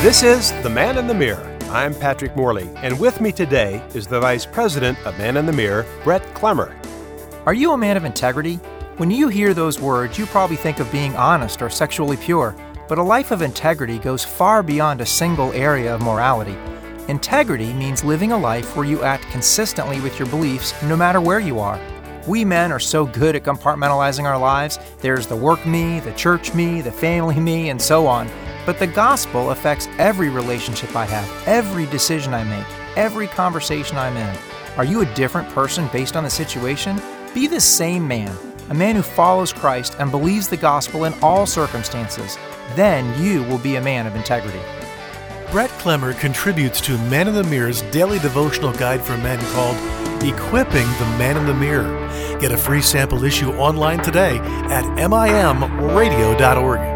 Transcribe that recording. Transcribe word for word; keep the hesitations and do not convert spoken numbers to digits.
This is The Man in the Mirror. I'm Patrick Morley, and with me today is the Vice President of Man in the Mirror, Brett Clemmer. Are you a man of integrity? When you hear those words, you probably think of being honest or sexually pure, but a life of integrity goes far beyond a single area of morality. Integrity means living a life where you act consistently with your beliefs no matter where you are. We men are so good at compartmentalizing our lives. There's the work me, the church me, the family me, and so on. But the gospel affects every relationship I have, every decision I make, every conversation I'm in. Are you a different person based on the situation? Be the same man, a man who follows Christ and believes the gospel in all circumstances. Then you will be a man of integrity. Brett Clemmer contributes to Man in the Mirror's daily devotional guide for men called Equipping the Man in the Mirror. Get a free sample issue online today at M I M radio dot org.